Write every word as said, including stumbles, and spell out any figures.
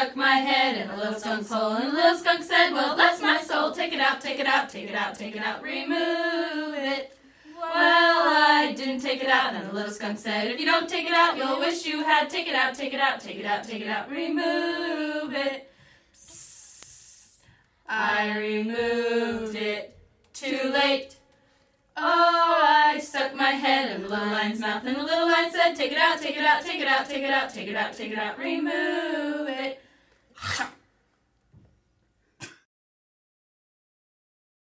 stuck my head in a little skunk's hole, and the little skunk said, well, bless my soul, take it out, take it out, take it out, take it out, remove it. Well, I didn't take it out, and the little skunk said, if you don't take it out, you'll wish you had. Take it out, take it out, take it out, take it out, remove it. Psst. I removed it. Too late. Oh, I stuck my head in the little lion's mouth, and the little lion said, take it out, take it out, take it out, take it out, take it out, take it out, remove it.